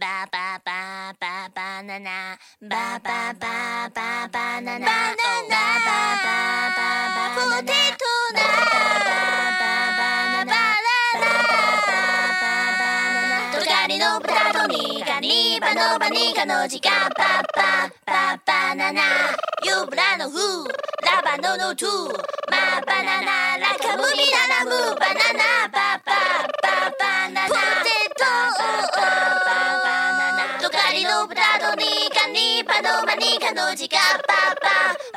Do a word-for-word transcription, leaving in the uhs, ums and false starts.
バババババナナバババババナナバナナポテトナババババナナトガリのブタとニカニバのバニカの時間パパパバナナユブラのフラバノのトゥマバナナラカムリラナムバナナパパパバナナポテトトガリのブタとニカニバのバニカの時間パパ